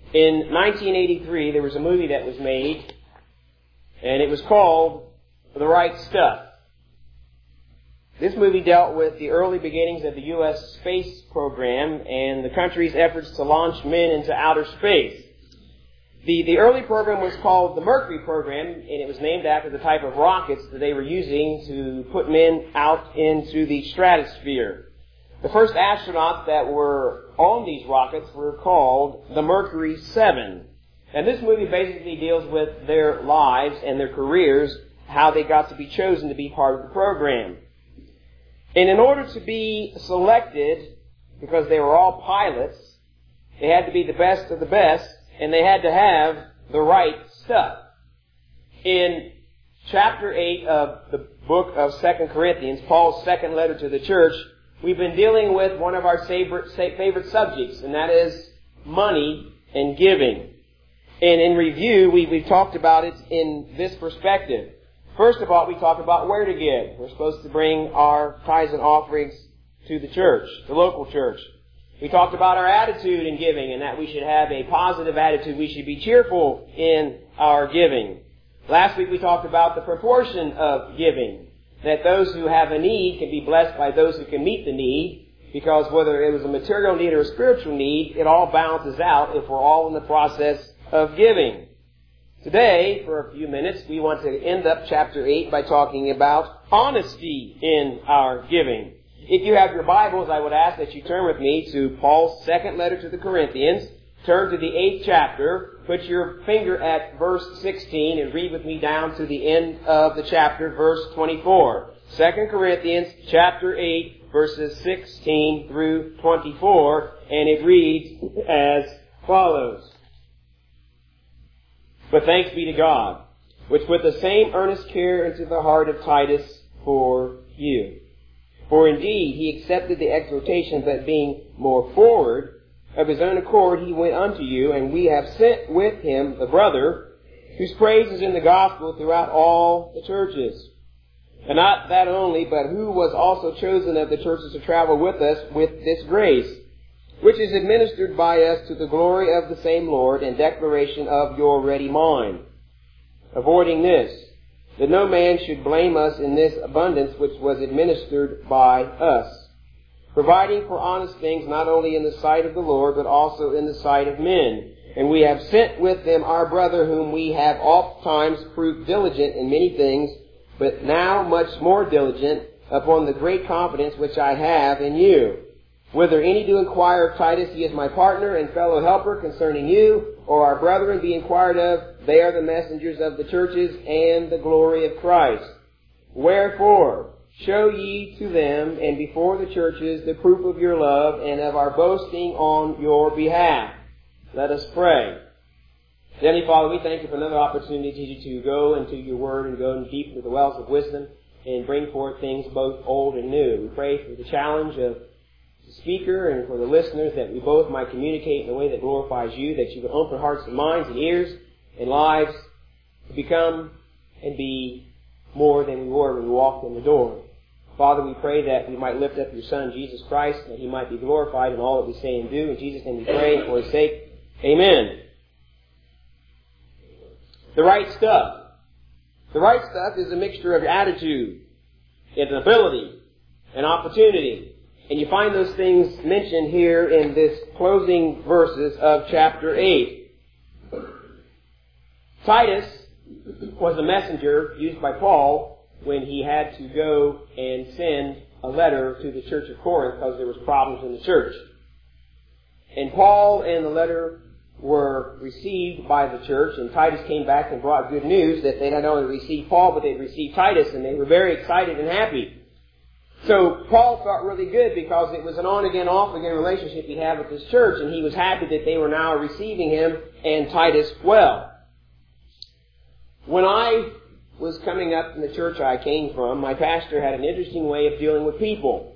In 1983, there was a movie that was made, and it was called The Right Stuff. This movie dealt with the early beginnings of the U.S. space program and the country's efforts to launch men into outer space. The early program was called the Mercury program, and it was named after the type of rockets that they were using to put men out into the stratosphere. The first astronauts that were on these rockets were called the Mercury 7. And this movie basically deals with their lives and their careers, how they got to be chosen to be part of the program. And in order to be selected, because they were all pilots, they had to be the best of the best, and they had to have the right stuff. In chapter 8 of the book of 2 Corinthians, Paul's second letter to the church, we've been dealing with one of our favorite subjects, and that is money and giving. And in review, we've talked about it in this perspective. First of all, we talked about where to give. We're supposed to bring our tithes and offerings to the church, the local church. We talked about our attitude in giving and that we should have a positive attitude. We should be cheerful in our giving. Last week we talked about the proportion of giving. That those who have a need can be blessed by those who can meet the need, because whether it was a material need or a spiritual need, it all balances out if we're all in the process of giving. Today, for a few minutes, we want to end up chapter 8 by talking about honesty in our giving. If you have your Bibles, I would ask that you turn with me to Paul's second letter to the Corinthians. Turn to the 8th chapter. Put your finger at verse 16 and read with me down to the end of the chapter, verse 24. 2 Corinthians chapter 8, verses 16 through 24. And it reads as follows. But thanks be to God, which put the same earnest care into the heart of Titus for you. For indeed he accepted the exhortation, but being more forward, of his own accord he went unto you, and we have sent with him the brother, whose praise is in the gospel throughout all the churches. And not that only, but who was also chosen of the churches to travel with us with this grace, which is administered by us to the glory of the same Lord and declaration of your ready mind. Avoiding this, that no man should blame us in this abundance which was administered by us, providing for honest things not only in the sight of the Lord, but also in the sight of men. And we have sent with them our brother, whom we have oft times proved diligent in many things, but now much more diligent upon the great confidence which I have in you. Whether any do inquire of Titus, he is my partner and fellow helper concerning you, or our brethren be inquired of, they are the messengers of the churches and the glory of Christ. Wherefore, show ye to them and before the churches the proof of your love and of our boasting on your behalf. Let us pray. Heavenly Father, we thank you for another opportunity to go into your word and go deep into the wells of wisdom and bring forth things both old and new. We pray for the challenge of the speaker and for the listeners, that we both might communicate in a way that glorifies you, that you would open hearts and minds and ears and lives to become and be more than we were when we walked in the door. Father, we pray that we might lift up your Son, Jesus Christ, that he might be glorified in all that we say and do. In Jesus' name we pray, and for his sake, amen. The right stuff. The right stuff is a mixture of attitude, it's an ability, an opportunity. And you find those things mentioned here in this closing verses of chapter 8. Titus was a messenger used by Paul when he had to go and send a letter to the church of Corinth because there was problems in the church. And Paul and the letter were received by the church, and Titus came back and brought good news that they not only received Paul, but they'd received Titus, and they were very excited and happy. So Paul felt really good because it was an on-again, off-again relationship he had with this church, and he was happy that they were now receiving him and Titus well. When I was coming up in the church I came from, my pastor had an interesting way of dealing with people.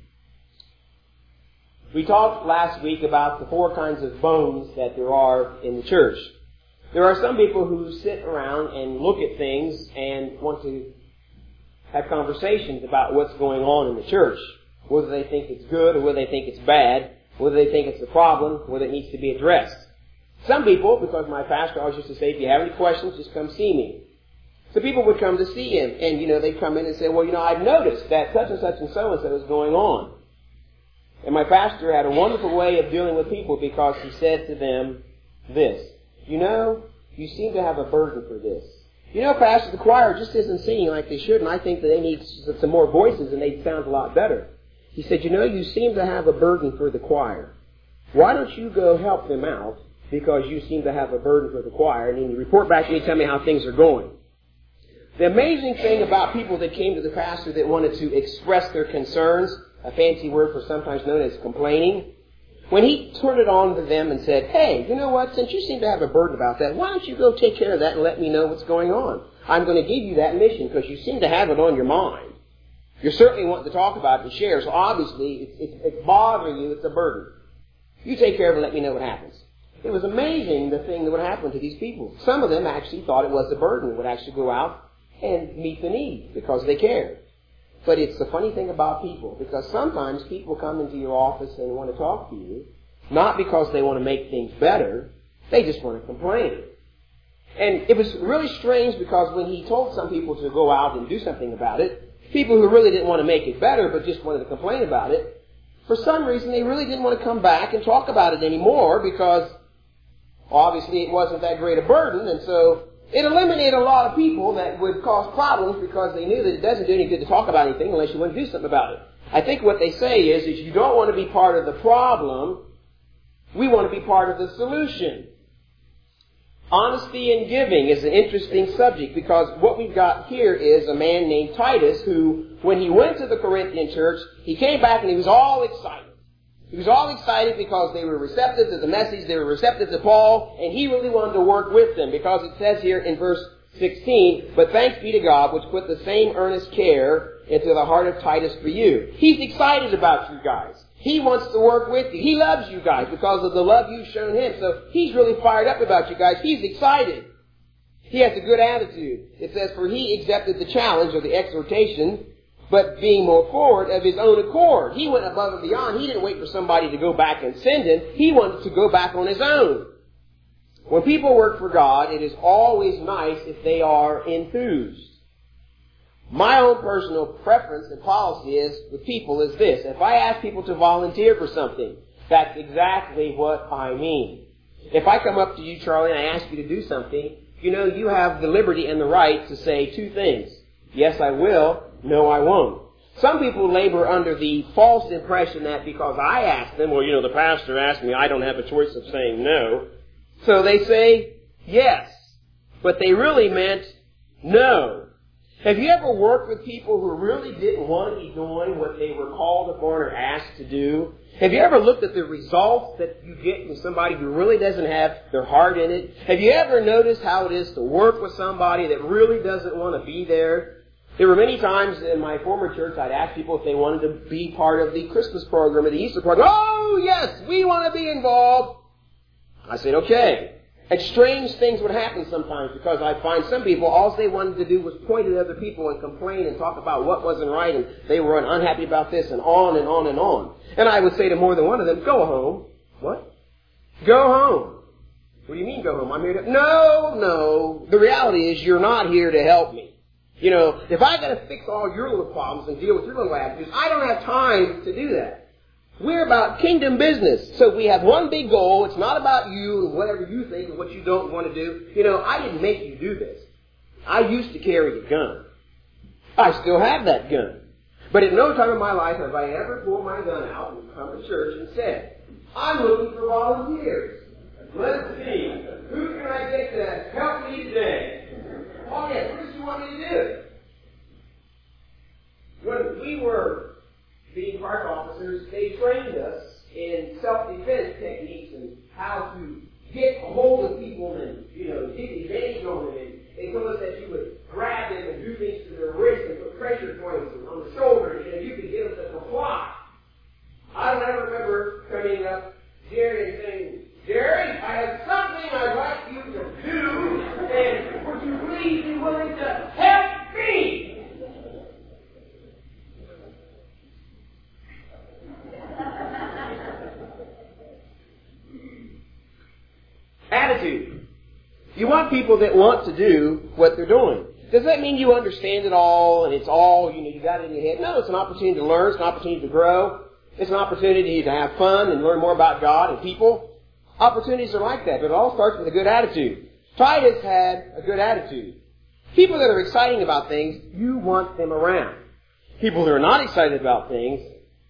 We talked last week about the 4 kinds of bones that there are in the church. There are some people who sit around and look at things and want to have conversations about what's going on in the church. Whether they think it's good or whether they think it's bad, whether they think it's a problem, whether it needs to be addressed. Some people, because my pastor always used to say, if you have any questions, just come see me. So people would come to see him, and, they'd come in and say, well, I've noticed that such and so is going on. And my pastor had a wonderful way of dealing with people because he said to them this, you seem to have a burden for this. Pastor, the choir just isn't singing like they should, and I think that they need some more voices and they'd sound a lot better. He said, you seem to have a burden for the choir. Why don't you go help them out because you seem to have a burden for the choir, and then you report back to me and tell me how things are going. The amazing thing about people that came to the pastor that wanted to express their concerns, a fancy word for sometimes known as complaining, when he turned it on to them and said, hey, you know what, since you seem to have a burden about that, why don't you go take care of that and let me know what's going on? I'm going to give you that mission because you seem to have it on your mind. You're certainly wanting to talk about it and share, so obviously it's bothering you, it's a burden. You take care of it and let me know what happens. It was amazing the thing that would happen to these people. Some of them actually thought it was a burden and would actually go out and meet the need because they cared. But it's the funny thing about people, because sometimes people come into your office and want to talk to you, not because they want to make things better, they just want to complain. And it was really strange because when he told some people to go out and do something about it, people who really didn't want to make it better but just wanted to complain about it, for some reason they really didn't want to come back and talk about it anymore because obviously it wasn't that great a burden, and so it eliminated a lot of people that would cause problems because they knew that it doesn't do any good to talk about anything unless you want to do something about it. I think what they say is you don't want to be part of the problem, we want to be part of the solution. Honesty in giving is an interesting subject because what we've got here is a man named Titus who, when he went to the Corinthian church, he came back and he was all excited. He was all excited because they were receptive to the message, they were receptive to Paul, and he really wanted to work with them because it says here in verse 16, but thanks be to God which put the same earnest care into the heart of Titus for you. He's excited about you guys. He wants to work with you. He loves you guys because of the love you've shown him. So he's really fired up about you guys. He's excited. He has a good attitude. It says, for he accepted the challenge or the exhortation, but being more forward of his own accord. He went above and beyond. He didn't wait for somebody to go back and send him. He wanted to go back on his own. When people work for God, it is always nice if they are enthused. My own personal preference and policy is with people is this. If I ask people to volunteer for something, that's exactly what I mean. If I come up to you, Charlie, and I ask you to do something, you have the liberty and the right to say two things. Yes, I will. No, I won't. Some people labor under the false impression that because I asked them, the pastor asked me, I don't have a choice of saying no. So they say yes, but they really meant no. Have you ever worked with people who really didn't want to be doing what they were called upon or asked to do? Have you ever looked at the results that you get from somebody who really doesn't have their heart in it? Have you ever noticed how it is to work with somebody that really doesn't want to be there? There were many times in my former church I'd ask people if they wanted to be part of the Christmas program or the Easter program. Oh, yes, we want to be involved. I said, okay. And strange things would happen sometimes because I'd find some people, all they wanted to do was point at other people and complain and talk about what wasn't right and they were unhappy about this and on and on and on. And I would say to more than one of them, go home. What? Go home. What do you mean go home? I'm here to... No. The reality is you're not here to help me. If I got to fix all your little problems and deal with your little attitudes, I don't have time to do that. We're about kingdom business. So we have one big goal. It's not about you and whatever you think and what you don't want to do. I didn't make you do this. I used to carry a gun. I still have that gun. But at no time in my life have I ever pulled my gun out and come to church and said, I'm looking for volunteers. Let's see. Who can I get to help me today? Oh, yes, what does you want me to do? When we were being park officers, they trained us in self-defense techniques and how to get a hold of people and, take advantage of them. And they told us that you would grab them and do things to their wrists and put pressure points on the shoulders, and you could get them to comply. I don't ever remember coming up Jerry and saying, Jerry, I have something I'd like you to do, and would you please be willing to help me? attitude. You want people that want to do what they're doing. Does that mean you understand it all and it's all, you got it in your head? No, it's an opportunity to learn. It's an opportunity to grow. It's an opportunity to have fun and learn more about God and people. Opportunities are like that, but it all starts with a good attitude. Titus had a good attitude. People that are exciting about things, you want them around. People that are not excited about things,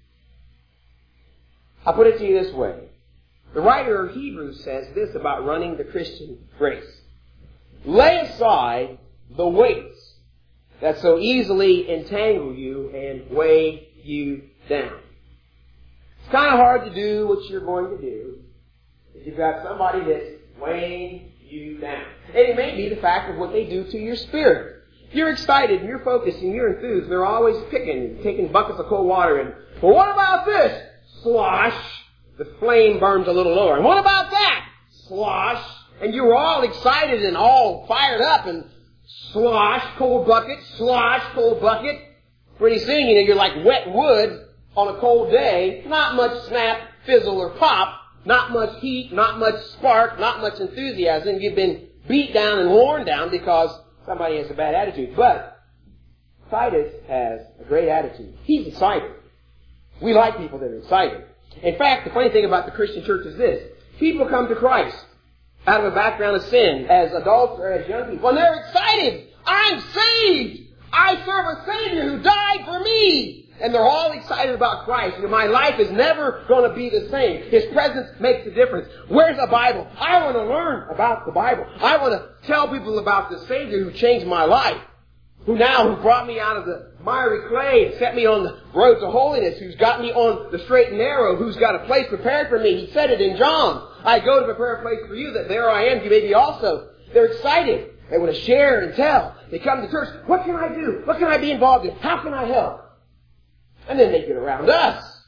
I'll put it to you this way. The writer of Hebrews says this about running the Christian race. Lay aside the weights that so easily entangle you and weigh you down. It's kind of hard to do what you're going to do if you've got somebody that's weighing you down. And it may be the fact of what they do to your spirit. You're excited and you're focused and you're enthused. They're always taking buckets of cold water and, well, what about this? Slosh. The flame burns a little lower. And what about that? Slosh. And you're all excited and all fired up and slosh, cold bucket, slosh, cold bucket. Pretty soon, you're like wet wood on a cold day. Not much snap, fizzle, or pop. Not much heat, not much spark, not much enthusiasm. You've been beat down and worn down because somebody has a bad attitude. But Titus has a great attitude. He's excited. We like people that are excited. In fact, the funny thing about the Christian church is this. People come to Christ out of a background of sin as adults or as young people. And they're excited. I'm saved. I serve a Savior who died for me. And they're all excited about Christ. My life is never going to be the same. His presence makes a difference. Where's the Bible? I want to learn about the Bible. I want to tell people about the Savior who changed my life. Who brought me out of the miry clay and set me on the road to holiness. Who's got me on the straight and narrow. Who's got a place prepared for me. He said it in John. I go to prepare a place for you that there I am. You may be also. They're excited. They want to share and tell. They come to church. What can I do? What can I be involved in? How can I help? And then they get around us.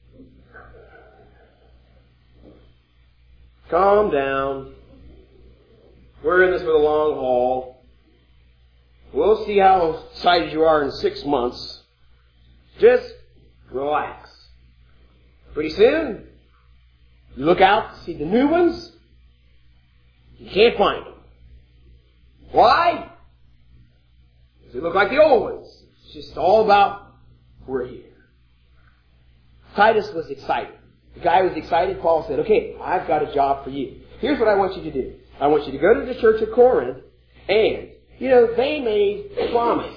Calm down. We're in this for the long haul. We'll see how excited you are in 6 months. Just relax. Pretty soon, you look out to see the new ones. You can't find them. Why? Because they look like the old ones. It's just all about, we're here. Titus was excited. The guy was excited. Paul said, okay, I've got a job for you. Here's what I want you to do. I want you to go to the church of Corinth and, they made a promise.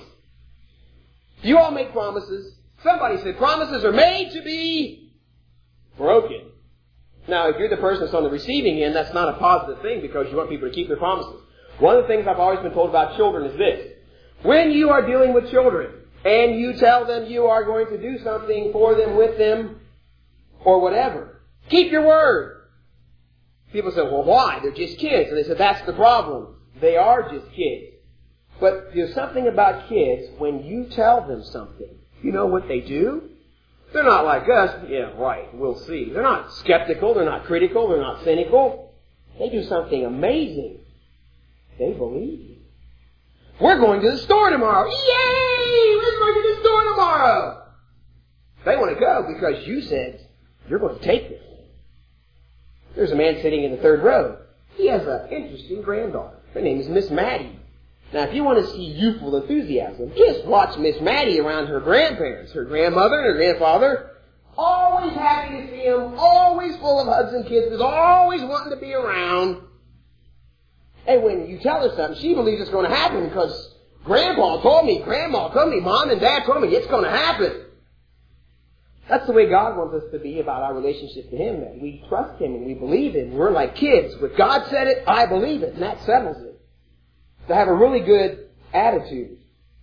You all make promises. Somebody said promises are made to be broken. Now, if you're the person that's on the receiving end, that's not a positive thing because you want people to keep their promises. One of the things I've always been told about children is this. When you are dealing with children and you tell them you are going to do something for them, with them, or whatever, keep your word. People say, well, why? They're just kids. And they said, that's the problem. They are just kids. But there's something about kids, when you tell them something, you know what they do? They're not like us. Yeah, right, we'll see. They're not skeptical. They're not critical. They're not cynical. They do something amazing. They believe. We're going to the store tomorrow. Yay! We're going to the store tomorrow. They want to go because you said you're going to take them. There's a man sitting in the third row. He has an interesting granddaughter. Her name is Miss Maddie. Now, if you want to see youthful enthusiasm, just watch Miss Maddie around her grandparents, her grandmother and her grandfather. Always happy to see them, always full of hugs and kisses, always wanting to be around. And when you tell her something, she believes it's going to happen because Grandpa told me, Grandma told me, Mom and Dad told me it's going to happen. That's the way God wants us to be about our relationship to Him, that we trust Him and we believe Him. We're like kids. If God said it, I believe it, and that settles it. To have a really good attitude.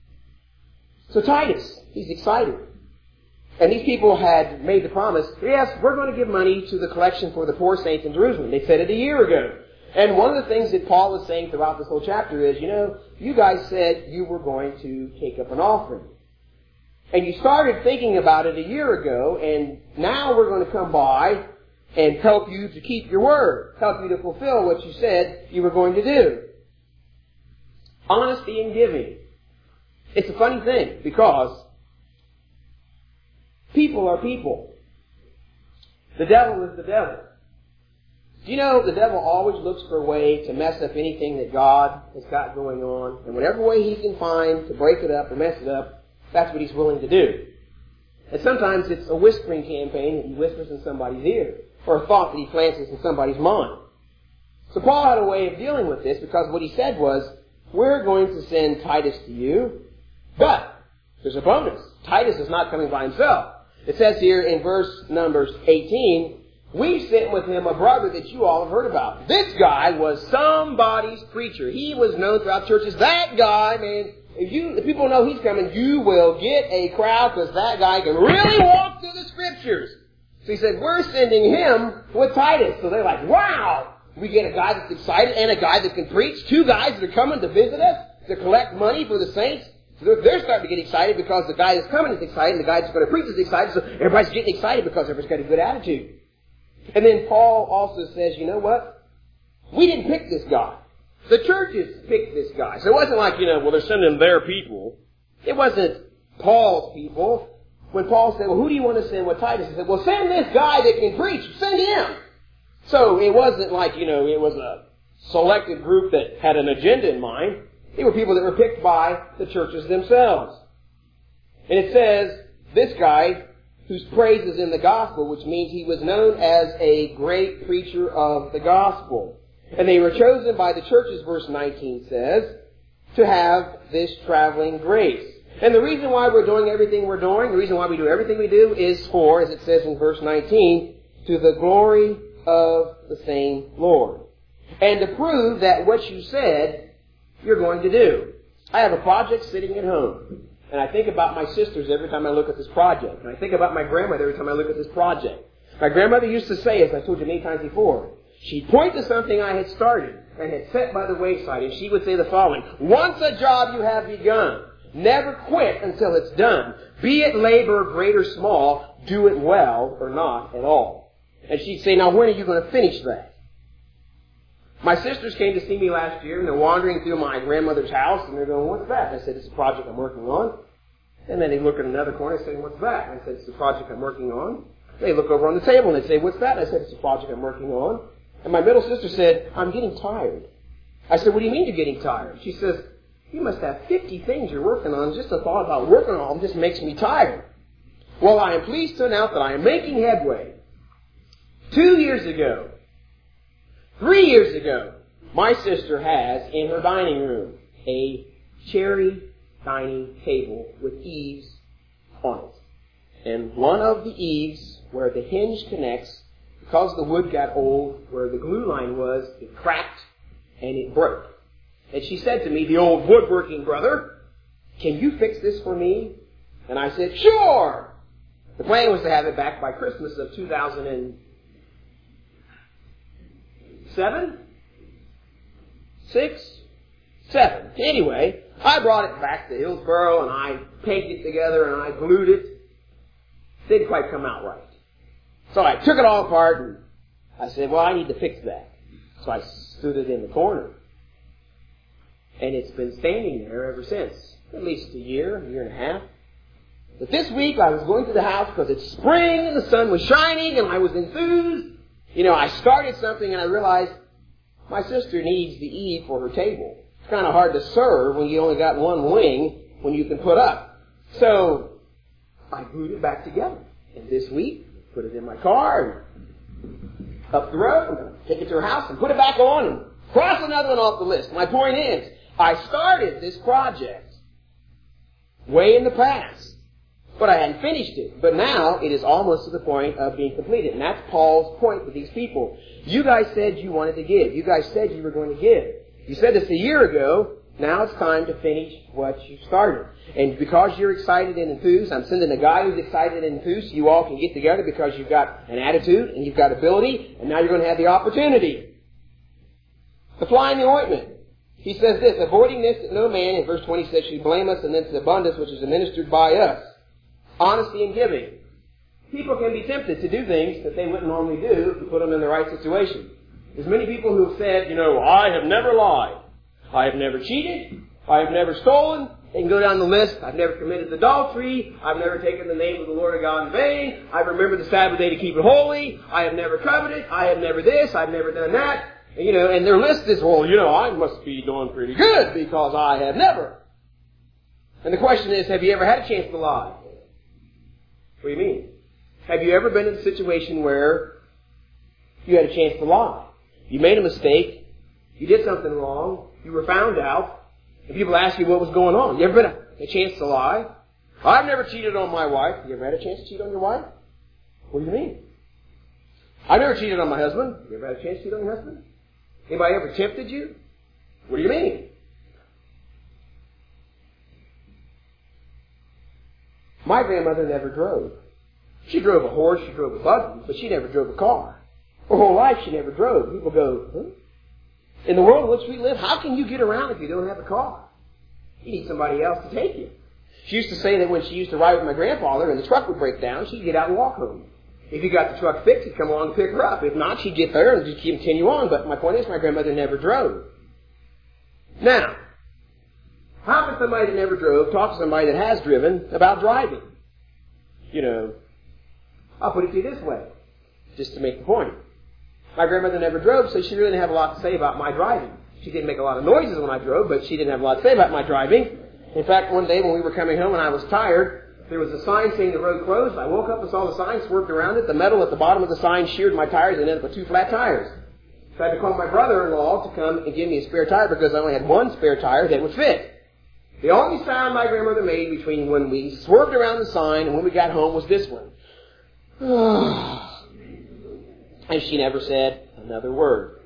So Titus, he's excited. And these people had made the promise, yes, we're going to give money to the collection for the poor saints in Jerusalem. They said it a year ago. And one of the things that Paul is saying throughout this whole chapter is, you guys said you were going to take up an offering. And you started thinking about it a year ago, and now we're going to come by and help you to keep your word, help you to fulfill what you said you were going to do. Honesty in giving. It's a funny thing because people are people. The devil is the devil. Do you know the devil always looks for a way to mess up anything that God has got going on? And whatever way he can find to break it up or mess it up, that's what he's willing to do. And sometimes it's a whispering campaign that he whispers in somebody's ear, or a thought that he plants in somebody's mind. So Paul had a way of dealing with this, because what he said was, we're going to send Titus to you, but there's a bonus. Titus is not coming by himself. It says here in verse numbers 18, we sent with him a brother that you all have heard about. This guy was somebody's preacher. He was known throughout churches. That guy, man, if people know he's coming, you will get a crowd, because that guy can really walk through the Scriptures. So he said, we're sending him with Titus. So they're like, wow! We get a guy that's excited and a guy that can preach. Two guys that are coming to visit us to collect money for the saints. So they're starting to get excited because the guy that's coming is excited and the guy that's going to preach is excited. So everybody's getting excited because everybody's got a good attitude. And then Paul also says, you know what? We didn't pick this guy. The churches picked this guy. So it wasn't like, well, they're sending their people. It wasn't Paul's people. When Paul said, well, who do you want to send with Titus? He said, well, send this guy that can preach. Send him. So it wasn't like, it was a selected group that had an agenda in mind. They were people that were picked by the churches themselves. And it says, this guy, whose praise is in the gospel, which means he was known as a great preacher of the gospel. And they were chosen by the churches, verse 19 says, to have this traveling grace. And the reason why we're doing everything we're doing, the reason why we do everything we do is for, as it says in verse 19, to the glory of the same Lord. And to prove that what you said, you're going to do. I have a project sitting at home. And I think about my sisters every time I look at this project. And I think about my grandmother every time I look at this project. My grandmother used to say, as I told you many times before, she'd point to something I had started and had set by the wayside, and she would say the following, once a job you have begun, never quit until it's done. Be it labor, great or small, do it well or not at all. And she'd say, now when are you going to finish that? My sisters came to see me last year, and they're wandering through my grandmother's house, and they're going, what's that? And I said, it's a project I'm working on. And then they look at another corner and say, what's that? And I said, it's a project I'm working on. They look over on the table and they say, what's that? And I said, it's a project I'm working on. And my middle sister said, I'm getting tired. I said, what do you mean you're getting tired? She says, you must have 50 things you're working on. Just the thought about working on them just makes me tired. Well, I am pleased to announce that I am making headway. 3 years ago, my sister has in her dining room a cherry dining table with eaves on it. And one of the eaves, where the hinge connects, because the wood got old, where the glue line was, it cracked and it broke. And she said to me, the old woodworking brother, can you fix this for me? And I said, sure! The plan was to have it back by Christmas of 2007? 6? 7. Anyway, I brought it back to Hillsboro and I painted it together and I glued it. Didn't quite come out right. So I took it all apart and I said, well, I need to fix that. So I stood it in the corner. And it's been standing there ever since. At least a year and a half. But this week I was going to the house because it's spring and the sun was shining and I was enthused. I started something and I realized my sister needs the eave for her table. It's kind of hard to serve when you only got one wing when you can put up. So I glued it back together. And this week, put it in my car and up the road and take it to her house and put it back on and cross another one off the list. My point is, I started this project way in the past, but I hadn't finished it. But now it is almost to the point of being completed. And that's Paul's point with these people. You guys said you wanted to give. You guys said you were going to give. You said this a year ago. Now it's time to finish what you started. And because you're excited and enthused, I'm sending a guy who's excited and enthused so you all can get together because you've got an attitude and you've got ability, and now you're going to have the opportunity. The fly in the ointment. He says this, avoiding this that no man, in verse 26, should blame us, and then to abundance which is administered by us. Honesty in giving. People can be tempted to do things that they wouldn't normally do if you put them in the right situation. There's many people who have said, I have never lied. I have never cheated. I have never stolen. They can go down the list. I've never committed adultery. I've never taken the name of the Lord of God in vain. I've remembered the Sabbath day to keep it holy. I have never coveted. I have never this. I've never done that. And their list is, I must be doing pretty good because I have never. And the question is, have you ever had a chance to lie? What do you mean? Have you ever been in a situation where you had a chance to lie? You made a mistake. You did something wrong. You were found out. And people ask you what was going on. You ever been a chance to lie? I've never cheated on my wife. You ever had a chance to cheat on your wife? What do you mean? I've never cheated on my husband. You ever had a chance to cheat on your husband? Anybody ever tempted you? What do you mean? My grandmother never drove. She drove a horse, she drove a buggy, but she never drove a car. Her whole life she never drove. People go, huh? In the world in which we live, how can you get around if you don't have a car? You need somebody else to take you. She used to say that when she used to ride with my grandfather and the truck would break down, she'd get out and walk home. If he got the truck fixed, he'd come along and pick her up. If not, she'd get there and just continue on. But my point is, my grandmother never drove. Now, how can somebody that never drove talk to somebody that has driven about driving? I'll put it to you this way, just to make the point. My grandmother never drove, so she really didn't have a lot to say about my driving. She didn't make a lot of noises when I drove, but she didn't have a lot to say about my driving. In fact, one day when we were coming home and I was tired, there was a sign saying the road closed. I woke up and saw the sign, swerved around it. The metal at the bottom of the sign sheared my tires and ended up with 2 flat tires. So I had to call my brother-in-law to come and give me a spare tire because I only had 1 spare tire that would fit. The only sound my grandmother made between when we swerved around the sign and when we got home was this one. And she never said another word.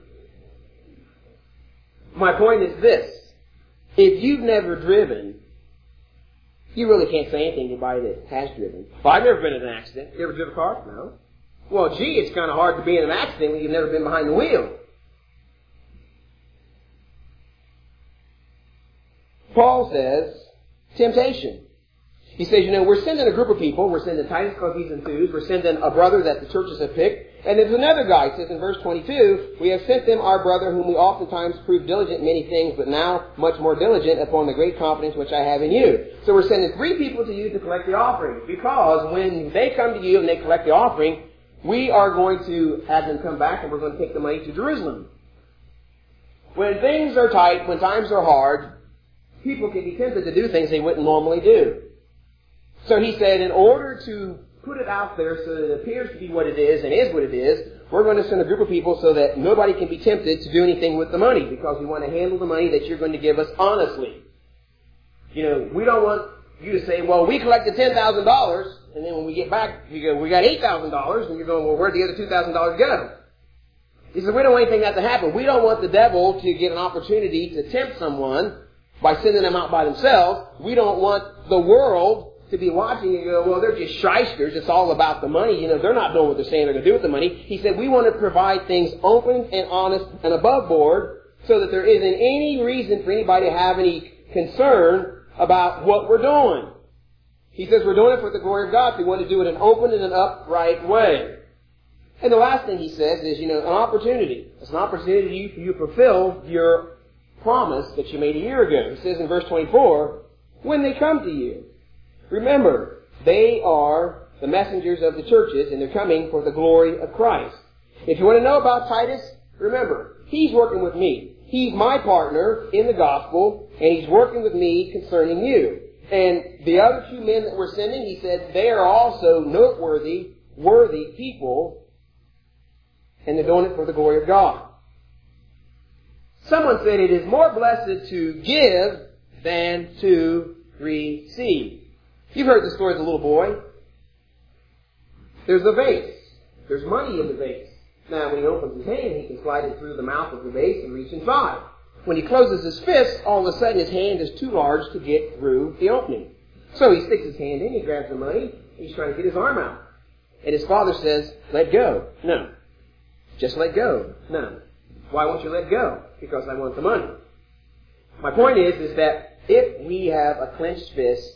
My point is this. If you've never driven, you really can't say anything to anybody that has driven. Well, I've never been in an accident. You ever driven a car? No. Well, gee, it's kind of hard to be in an accident when you've never been behind the wheel. Paul says, temptation. He says, we're sending a group of people. We're sending Titus because he's enthused. We're sending a brother that the churches have picked. And there's another guy, it says in verse 22, we have sent them our brother whom we oftentimes prove diligent in many things, but now much more diligent upon the great confidence which I have in you. So we're sending 3 people to you to collect the offering. Because when they come to you and they collect the offering, we are going to have them come back and we're going to take the money to Jerusalem. When things are tight, when times are hard, people can be tempted to do things they wouldn't normally do. So he said, in order to put it out there so that it appears to be what it is and is what it is, we're going to send a group of people so that nobody can be tempted to do anything with the money because we want to handle the money that you're going to give us honestly. We don't want you to say, well, we collected $10,000 and then when we get back, you go, we got $8,000 and you're going, well, where'd the other $2,000 go? He said, we don't want anything like that to happen. We don't want the devil to get an opportunity to tempt someone by sending them out by themselves. We don't want the world to be watching and go, well, they're just shysters. It's all about the money. They're not doing what they're saying they're going to do with the money. He said, we want to provide things open and honest and above board so that there isn't any reason for anybody to have any concern about what we're doing. He says we're doing it for the glory of God. So we want to do it in an open and an upright way. And the last thing he says is, an opportunity. It's an opportunity for you to fulfill your promise that you made a year ago. He says in verse 24, when they come to you. Remember, they are the messengers of the churches, and they're coming for the glory of Christ. If you want to know about Titus, remember, he's working with me. He's my partner in the gospel, and he's working with me concerning you. And the other 2 men that we're sending, he said, they are also noteworthy, worthy people, and they're doing it for the glory of God. Someone said it is more blessed to give than to receive. You've heard the story of the little boy. There's a vase. There's money in the vase. Now, when he opens his hand, he can slide it through the mouth of the vase and reach inside. When he closes his fist, all of a sudden his hand is too large to get through the opening. So he sticks his hand in, he grabs the money, and he's trying to get his arm out. And his father says, let go. No. Just let go. No. Why won't you let go? Because I want the money. My point is that if we have a clenched fist,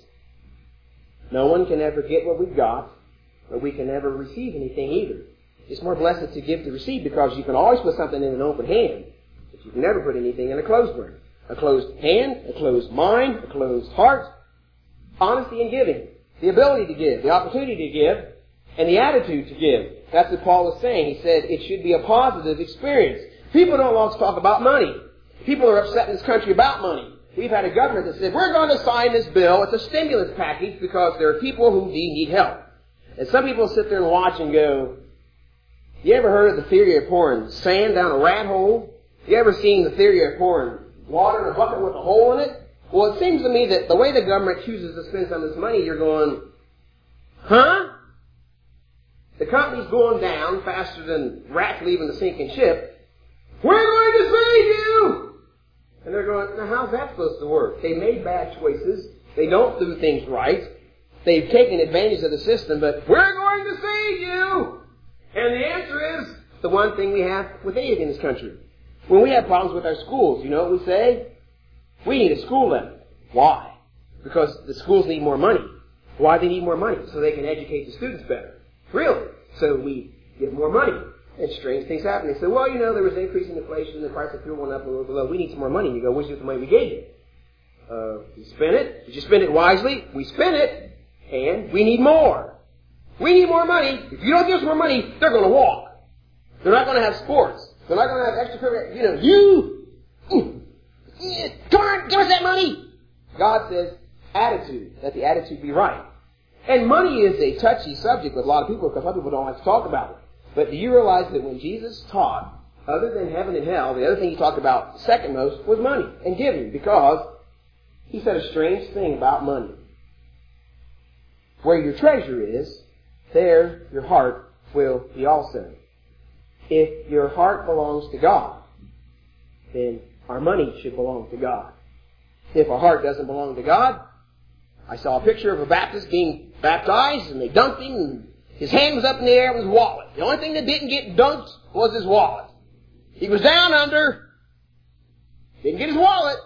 no one can ever get what we've got, but we can never receive anything either. It's more blessed to give to receive because you can always put something in an open hand, but you can never put anything in a closed one. A closed hand, a closed mind, a closed heart. Honesty in giving. The ability to give, the opportunity to give, and the attitude to give. That's what Paul was saying. He said it should be a positive experience. People don't want to talk about money. People are upset in this country about money. We've had a government that said, we're going to sign this bill. It's a stimulus package because there are people who need help. And some people sit there and watch and go, you ever heard of the theory of pouring sand down a rat hole? You ever seen the theory of pouring water in a bucket with a hole in it? Well, it seems to me that the way the government chooses to spend some of this money, you're going, huh? The company's going down faster than rats leaving the sinking ship. We're going to save you! And they're going, now how's that supposed to work? They made bad choices. They don't do things right. They've taken advantage of the system, but we're going to save you! And the answer is the one thing we have with aid in this country. When we have problems with our schools, you know what we say? We need a school levy. Why? Because the schools need more money. Why do they need more money? So they can educate the students better. Really? So we give more money. And strange things happen. They say, well, you know, there was an increase in inflation, the price of fuel went up a little below. We need some more money. And you go, where's the money we gave you? You spend it. Did you spend it wisely? We spent it. And we need more. We need more money. If you don't give us more money, they're going to walk. They're not going to have sports. They're not going to have extracurricular. Come on, give us that money. God says, attitude. Let the attitude be right. And money is a touchy subject with a lot of people because a lot of people don't like to talk about it. But do you realize that when Jesus taught, other than heaven and hell, the other thing he talked about second most was money and giving, because he said a strange thing about money. Where your treasure is, there your heart will be also. If your heart belongs to God, then our money should belong to God. If our heart doesn't belong to God, I saw a picture of a Baptist being baptized, and they dunked him, and his hand was up in the air with his wallet. The only thing that didn't get dunked was his wallet. He was down under, didn't get his wallet.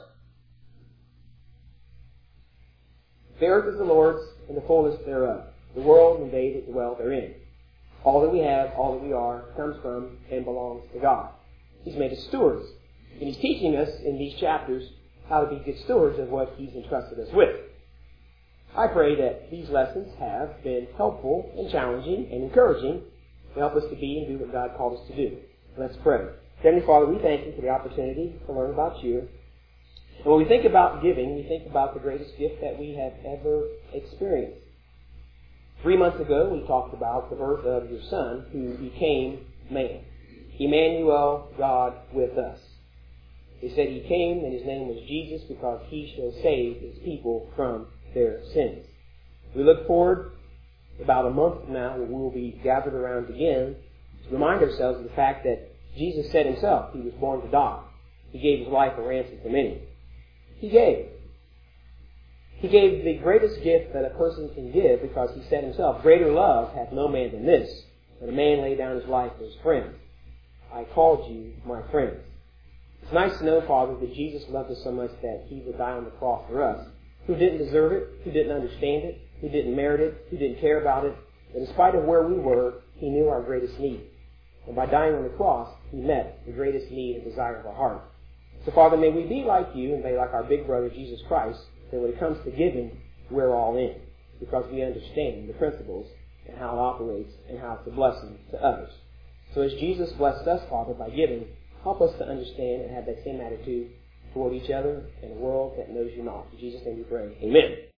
The earth is the Lord's, and the fullness thereof. The world and they that dwell therein. All that we have, all that we are, comes from and belongs to God. He's made us stewards. And He's teaching us in these chapters how to be good stewards of what He's entrusted us with. I pray that these lessons have been helpful and challenging and encouraging to help us to be and do what God called us to do. Let's pray. Heavenly Father, we thank You for the opportunity to learn about You. And when we think about giving, we think about the greatest gift that we have ever experienced. 3 months ago, we talked about the birth of Your Son, who became man. Emmanuel, God with us. They said He came, and His name was Jesus, because He shall save His people from their sins. We look forward about a month from now when we will be gathered around again to remind ourselves of the fact that Jesus said Himself He was born to die. He gave His life a ransom for many. He gave. He gave the greatest gift that a person can give, because He said Himself, greater love hath no man than this, that a man lay down his life for his friends. I called you my friends. It's nice to know, Father, that Jesus loved us so much that He would die on the cross for us, who didn't deserve it, who didn't understand it, who didn't merit it, who didn't care about it. But in spite of where we were, He knew our greatest need. And by dying on the cross, He met the greatest need and desire of our heart. So, Father, may we be like You and be like our big brother, Jesus Christ, that when it comes to giving, we're all in, because we understand the principles and how it operates and how it's a blessing to others. So as Jesus blessed us, Father, by giving, help us to understand and have that same attitude toward each other in a world that knows You not. In Jesus' name we pray. Amen.